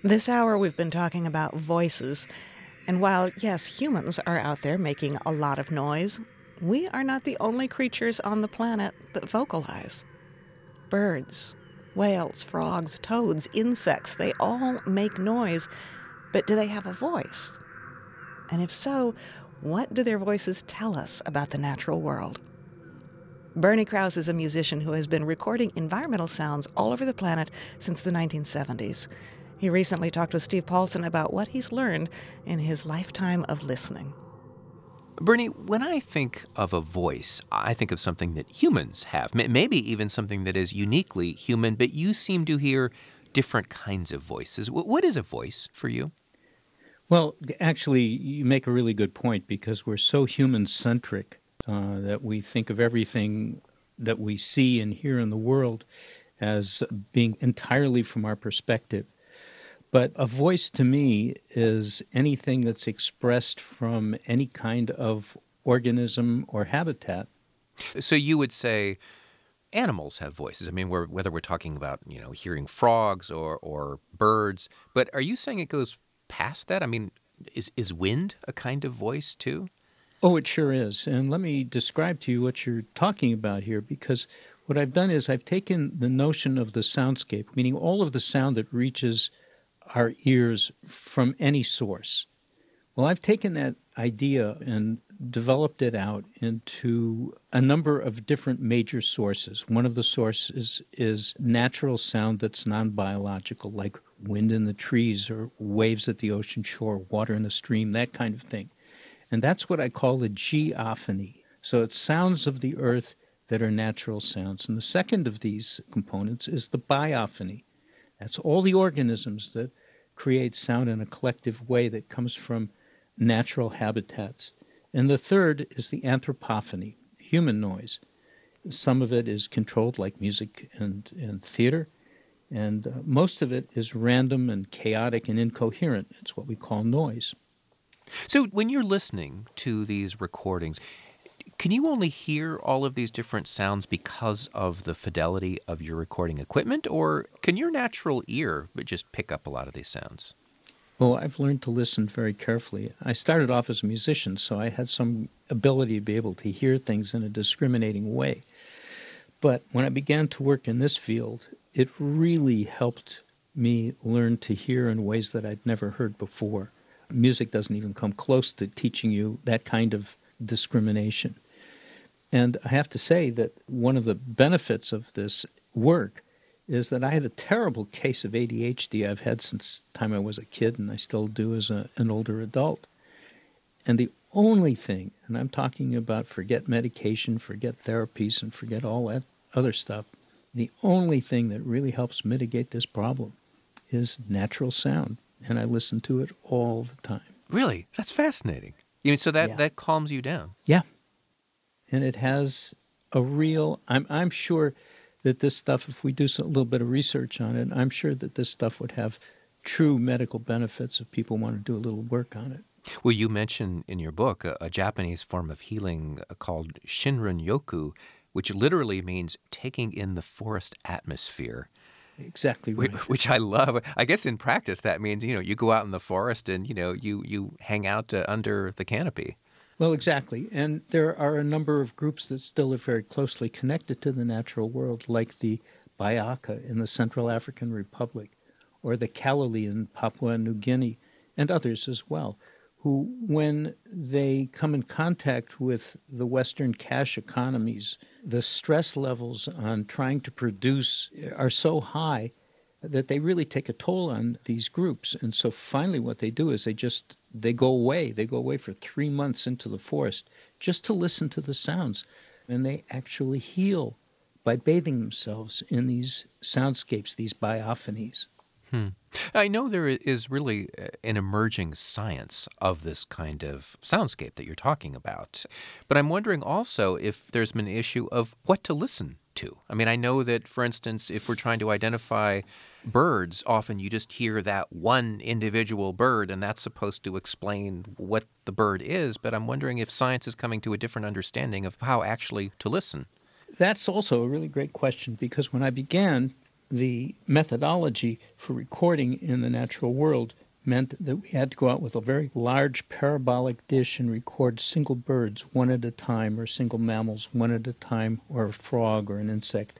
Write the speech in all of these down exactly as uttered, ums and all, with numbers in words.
This hour we've been talking about voices, and while, yes, humans are out there making a lot of noise, we are not the only creatures on the planet that vocalize. Birds, whales, frogs, toads, insects, they all make noise, but do they have a voice? And if so, what do their voices tell us about the natural world? Bernie Krause is a musician who has been recording environmental sounds all over the planet since the nineteen seventies. He recently talked with Steve Paulson about what he's learned in his lifetime of listening. Bernie, when I think of a voice, I think of something that humans have, maybe even something that is uniquely human, but you seem to hear different kinds of voices. What is a voice for you? Well, actually, you make a really good point because we're so human-centric uh, that we think of everything that we see and hear in the world as being entirely from our perspective. But a voice to me is anything that's expressed from any kind of organism or habitat. So you would say animals have voices. I mean, we're, whether we're talking about, you know, hearing frogs or, or birds, but are you saying it goes past that? I mean, is, is wind a kind of voice too? Oh, it sure is. And let me describe to you what you're talking about here, because what I've done is I've taken the notion of the soundscape, meaning all of the sound that reaches our ears from any source. Well, I've taken that idea and developed it out into a number of different major sources. One of the sources is natural sound that's non-biological, like wind in the trees or waves at the ocean shore, water in a stream, that kind of thing. And that's what I call the geophony. So it's sounds of the earth that are natural sounds. And the second of these components is the biophony. That's all the organisms that create sound in a collective way that comes from natural habitats. And the third is the anthropophony, human noise. Some of it is controlled, like music and, and theater, and uh, most of it is random and chaotic and incoherent. It's what we call noise. So when you're listening to these recordings, can you only hear all of these different sounds because of the fidelity of your recording equipment, or can your natural ear just pick up a lot of these sounds? Well, I've learned to listen very carefully. I started off as a musician, so I had some ability to be able to hear things in a discriminating way. But when I began to work in this field, it really helped me learn to hear in ways that I'd never heard before. Music doesn't even come close to teaching you that kind of discrimination. And I have to say that one of the benefits of this work is that I had a terrible case of A D H D I've had since the time I was a kid, and I still do as a, an older adult. And the only thing, and I'm talking about forget medication, forget therapies, and forget all that other stuff, the only thing that really helps mitigate this problem is natural sound. And I listen to it all the time. Really? That's fascinating. You mean, so that, Yeah. that calms you down? Yeah. And it has a real, I'm I'm sure that this stuff, if we do a little bit of research on it, I'm sure that this stuff would have true medical benefits if people want to do a little work on it. Well, you mention in your book a, a Japanese form of healing called Shinrin-yoku, which literally means taking in the forest atmosphere. Exactly right. Which I love. I guess in practice that means, you know, you go out in the forest and, you know, you, you hang out uh, under the canopy. Well, exactly. And there are a number of groups that still are very closely connected to the natural world, like the Bayaka in the Central African Republic, or the Kalali in Papua New Guinea, and others as well, who, when they come in contact with the Western cash economies, the stress levels on trying to produce are so high that they really take a toll on these groups. And so finally what they do is they just, they go away. They go away for three months into the forest just to listen to the sounds. And they actually heal by bathing themselves in these soundscapes, these biophonies. Hmm. I know there is really an emerging science of this kind of soundscape that you're talking about, but I'm wondering also if there's been an issue of what to listen to. I mean, I know that, for instance, if we're trying to identify birds, often you just hear that one individual bird, and that's supposed to explain what the bird is, but I'm wondering if science is coming to a different understanding of how actually to listen. That's also a really great question, because when I began the methodology for recording in the natural world meant that we had to go out with a very large parabolic dish and record single birds one at a time, or single mammals one at a time, or a frog or an insect.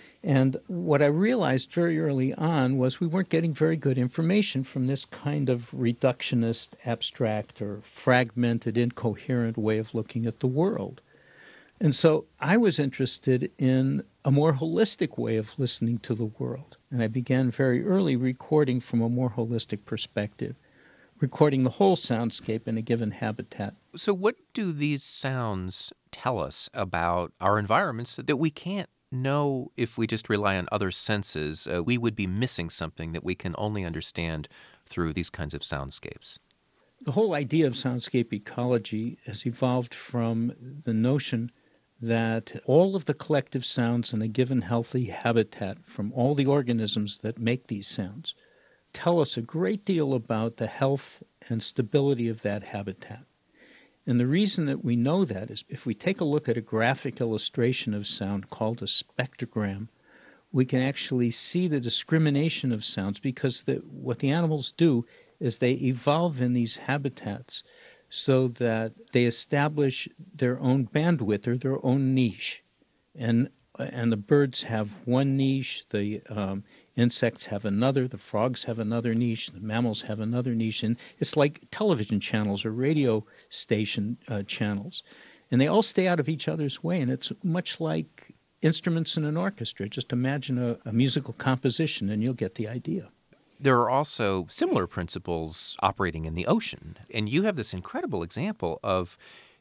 And what I realized very early on was we weren't getting very good information from this kind of reductionist, abstract, or fragmented, incoherent way of looking at the world. And so I was interested in a more holistic way of listening to the world. And I began very early recording from a more holistic perspective, recording the whole soundscape in a given habitat. So what do these sounds tell us about our environments that we can't know if we just rely on other senses? Uh, we would be missing something that we can only understand through these kinds of soundscapes. The whole idea of soundscape ecology has evolved from the notion that all of the collective sounds in a given healthy habitat from all the organisms that make these sounds tell us a great deal about the health and stability of that habitat. And the reason that we know that is if we take a look at a graphic illustration of sound called a spectrogram, we can actually see the discrimination of sounds, because the, what the animals do is they evolve in these habitats so that they establish their own bandwidth or their own niche. And and the birds have one niche, the um, insects have another, the frogs have another niche, the mammals have another niche. And it's like television channels or radio station uh, channels. And they all stay out of each other's way, and it's much like instruments in an orchestra. Just imagine a, a musical composition, and you'll get the idea. There are also similar principles operating in the ocean, and you have this incredible example of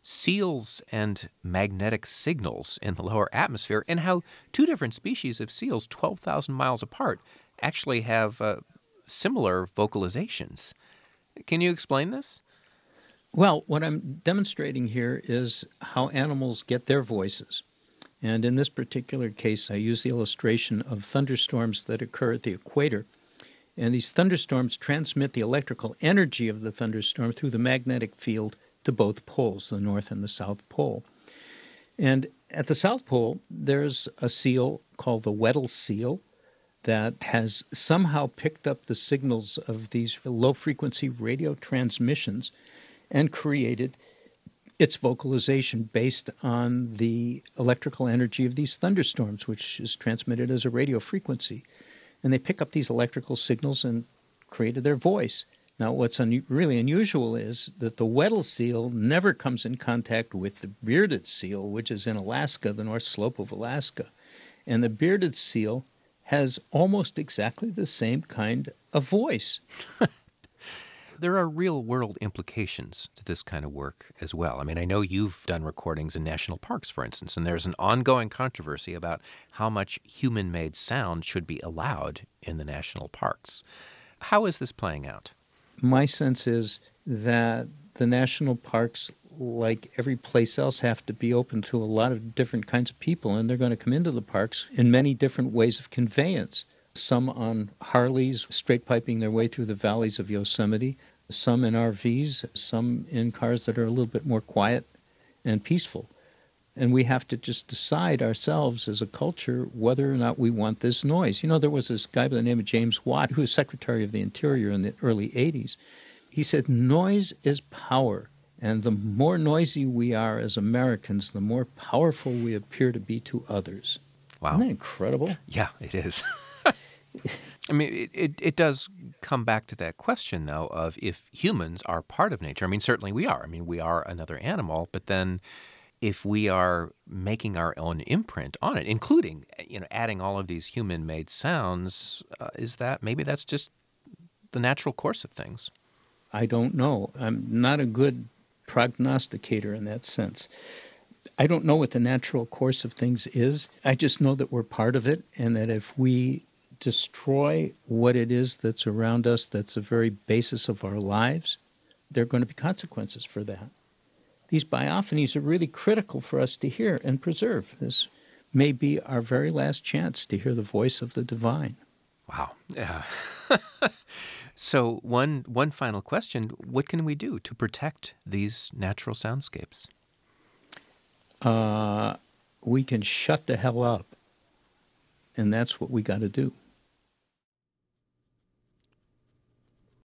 seals and magnetic signals in the lower atmosphere, and how two different species of seals, twelve thousand miles apart, actually have uh, similar vocalizations. Can you explain this? Well, what I'm demonstrating here is how animals get their voices. And in this particular case, I use the illustration of thunderstorms that occur at the equator. And these thunderstorms transmit the electrical energy of the thunderstorm through the magnetic field to both poles, the North and the South Pole. And at the South Pole, there's a seal called the Weddell seal that has somehow picked up the signals of these low-frequency radio transmissions and created its vocalization based on the electrical energy of these thunderstorms, which is transmitted as a radio frequency. And they pick up these electrical signals and created their voice. Now, what's un- really unusual is that the Weddell seal never comes in contact with the bearded seal, which is in Alaska, the North Slope of Alaska. And the bearded seal has almost exactly the same kind of voice. There are real-world implications to this kind of work as well. I mean, I know you've done recordings in national parks, for instance, and there's an ongoing controversy about how much human-made sound should be allowed in the national parks. How is this playing out? My sense is that the national parks, like every place else, have to be open to a lot of different kinds of people, and they're going to come into the parks in many different ways of conveyance. Some on Harleys, straight piping their way through the valleys of Yosemite, some in R Vs, some in cars that are a little bit more quiet and peaceful. And we have to just decide ourselves as a culture whether or not we want this noise. You know, there was this guy by the name of James Watt, who was Secretary of the Interior in the early eighties. He said, noise is power. And the more noisy we are as Americans, the more powerful we appear to be to others. Wow. Isn't that incredible? Yeah, it is. I mean, it, it, it does come back to that question, though, of if humans are part of nature. I mean, certainly we are. I mean, we are another animal, but then if we are making our own imprint on it, including, you know, adding all of these human-made sounds, uh, is that, maybe that's just the natural course of things? I don't know. I'm not a good prognosticator in that sense. I don't know what the natural course of things is. I just know that we're part of it, and that if we destroy what it is that's around us, that's the very basis of our lives, there are going to be consequences for that. These biophonies are really critical for us to hear and preserve. This may be our very last chance to hear the voice of the divine. Wow. Yeah. So one one final question, what can we do to protect these natural soundscapes? Uh, we can shut the hell up, and that's what we got to do.